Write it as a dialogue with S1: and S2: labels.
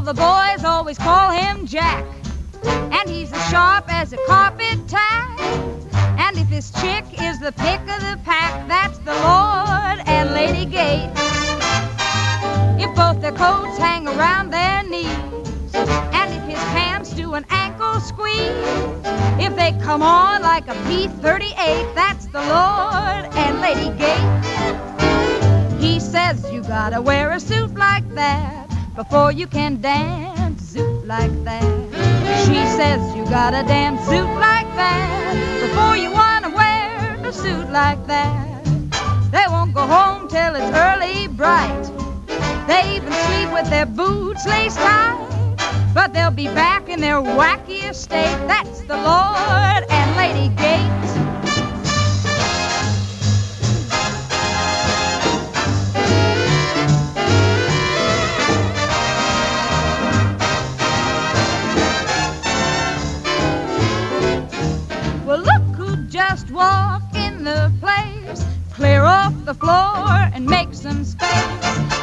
S1: the boys always call him Jack. And he's as sharp as a carpet tack. And if his chick is the pick of the pack, that's the Lord and Lady Gates. If both their coats hang around their knees, and if his pants do an ankle squeeze, if they come on like a P-38, that's the Lord and Lady Gates. He says you gotta wear a suit like that before you can dance a suit like that. She says you got a damn suit like that before you wanna wear a suit like that. They won't go home till it's early bright. They even sleep with their boots laced tight. But they'll be back in their wacky estate. That's the Lord and Lady Gates. Well, look who just walked in the place. Clear off the floor and make some space.